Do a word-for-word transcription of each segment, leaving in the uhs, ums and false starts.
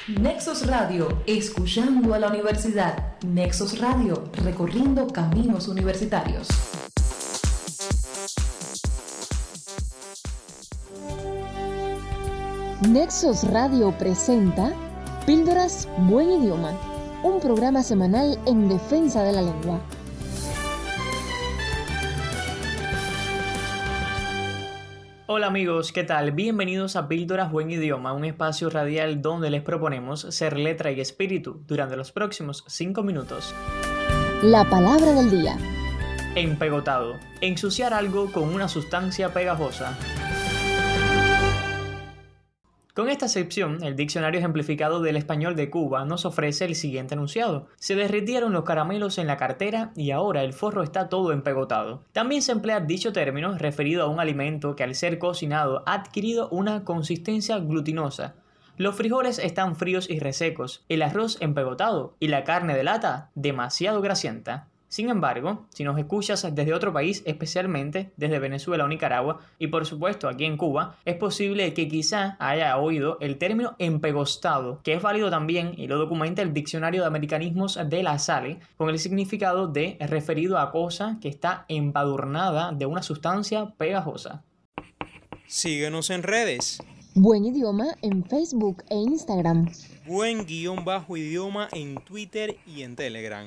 Nexos Radio, escuchando a la universidad. Nexos Radio, recorriendo caminos universitarios. Nexos Radio presenta Píldoras Buen Idioma, un programa semanal en defensa de la lengua. Hola amigos, ¿qué tal? Bienvenidos a Píldoras Buen Idioma, un espacio radial donde les proponemos ser letra y espíritu durante los próximos cinco minutos. La palabra del día. Empegotado. Ensuciar algo con una sustancia pegajosa. Con esta acepción, el diccionario ejemplificado del español de Cuba nos ofrece el siguiente enunciado. Se derritieron los caramelos en la cartera y ahora el forro está todo empegotado. También se emplea dicho término referido a un alimento que al ser cocinado ha adquirido una consistencia glutinosa. Los frijoles están fríos y resecos, el arroz empegotado y la carne de lata demasiado grasienta. Sin embargo, si nos escuchas desde otro país, especialmente desde Venezuela o Nicaragua, y por supuesto aquí en Cuba, es posible que quizá haya oído el término empegostado, que es válido también y lo documenta el Diccionario de Americanismos de la Salle, con el significado de referido a cosa que está embadurnada de una sustancia pegajosa. Síguenos en redes. Buen Idioma en Facebook e Instagram. Buen guión bajo idioma en Twitter y en Telegram.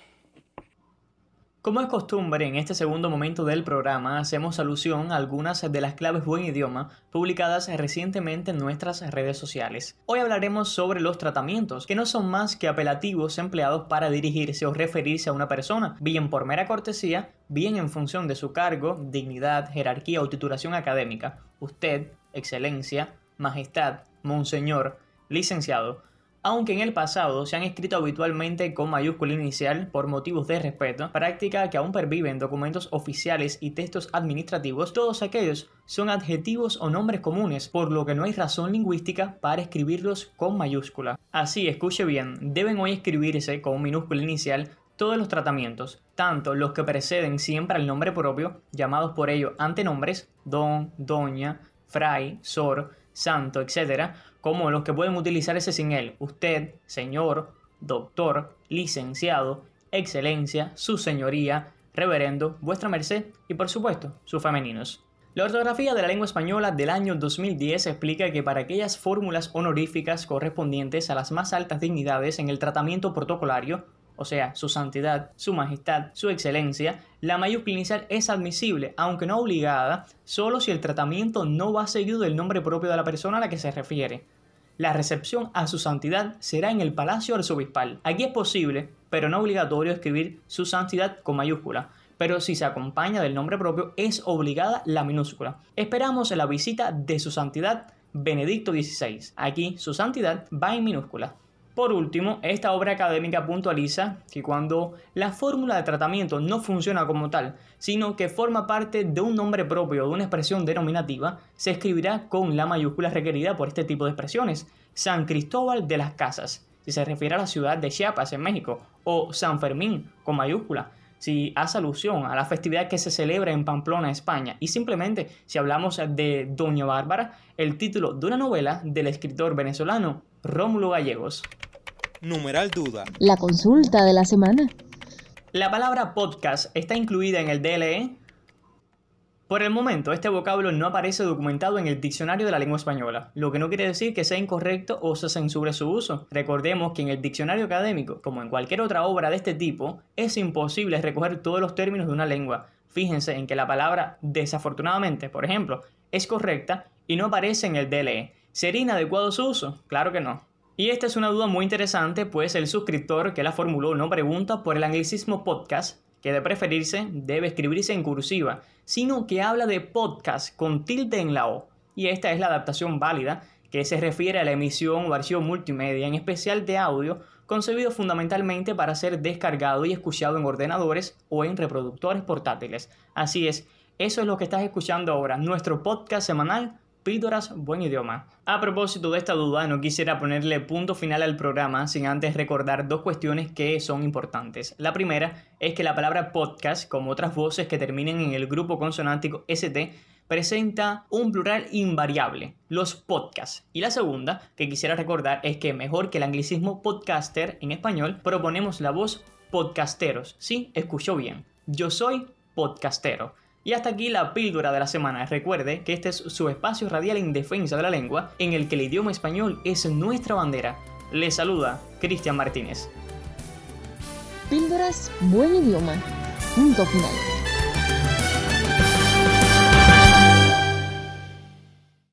Como es costumbre, en este segundo momento del programa hacemos alusión a algunas de las claves buen idioma publicadas recientemente en nuestras redes sociales. Hoy hablaremos sobre los tratamientos, que no son más que apelativos empleados para dirigirse o referirse a una persona, bien por mera cortesía, bien en función de su cargo, dignidad, jerarquía o titulación académica. Usted, excelencia, majestad, monseñor, licenciado. Aunque en el pasado se han escrito habitualmente con mayúscula inicial por motivos de respeto, práctica que aún pervive en documentos oficiales y textos administrativos, todos aquellos son adjetivos o nombres comunes, por lo que no hay razón lingüística para escribirlos con mayúscula. Así, escuche bien, deben hoy escribirse con minúscula inicial todos los tratamientos, tanto los que preceden siempre al nombre propio, llamados por ello antenombres, don, doña, fray, sor, santo, etcétera, como los que pueden utilizarse sin él, usted, señor, doctor, licenciado, excelencia, su señoría, reverendo, vuestra merced y por supuesto, sus femeninos. La ortografía de la lengua española del año dos mil diez explica que para aquellas fórmulas honoríficas correspondientes a las más altas dignidades en el tratamiento protocolario, o sea, su santidad, su majestad, su excelencia, la mayúscula inicial es admisible, aunque no obligada, solo si el tratamiento no va seguido del nombre propio de la persona a la que se refiere. La recepción a su santidad será en el Palacio Arzobispal. Aquí es posible, pero no obligatorio, escribir su santidad con mayúscula, pero si se acompaña del nombre propio es obligada la minúscula. Esperamos la visita de su santidad Benedicto dieciséis. Aquí su santidad va en minúscula. Por último, esta obra académica puntualiza que cuando la fórmula de tratamiento no funciona como tal, sino que forma parte de un nombre propio o de una expresión denominativa, se escribirá con la mayúscula requerida por este tipo de expresiones. San Cristóbal de las Casas, si se refiere a la ciudad de Chiapas, en México, o San Fermín, con mayúscula, si hace alusión a la festividad que se celebra en Pamplona, España, y simplemente si hablamos de Doña Bárbara, el título de una novela del escritor venezolano Rómulo Gallegos. Numeral duda. La consulta de la semana. ¿La palabra podcast está incluida en el D L E? Por el momento, este vocablo no aparece documentado en el diccionario de la lengua española, lo que no quiere decir que sea incorrecto o se censure su uso. Recordemos que en el diccionario académico, como en cualquier otra obra de este tipo, es imposible recoger todos los términos de una lengua. Fíjense en que la palabra desafortunadamente, por ejemplo, es correcta y no aparece en el D L E. ¿Sería inadecuado su uso? Claro que no. Y esta es una duda muy interesante, pues el suscriptor que la formuló no pregunta por el anglicismo podcast, que de preferirse debe escribirse en cursiva, sino que habla de podcast con tilde en la O. Y esta es la adaptación válida, que se refiere a la emisión o archivo multimedia, en especial de audio, concebido fundamentalmente para ser descargado y escuchado en ordenadores o en reproductores portátiles. Así es, eso es lo que estás escuchando ahora, nuestro podcast semanal, Píldoras Buen Idioma. A propósito de esta duda, no quisiera ponerle punto final al programa sin antes recordar dos cuestiones que son importantes. La primera es que la palabra podcast, como otras voces que terminen en el grupo consonántico S T, presenta un plural invariable, los podcasts. Y la segunda que quisiera recordar es que mejor que el anglicismo podcaster en español, proponemos la voz podcasteros. Sí, escuchó bien. Yo soy podcastero. Y hasta aquí la píldora de la semana. Recuerde que este es su espacio radial en defensa de la lengua, en el que el idioma español es nuestra bandera. Les saluda Cristian Martínez. Píldoras Buen Idioma. Punto final.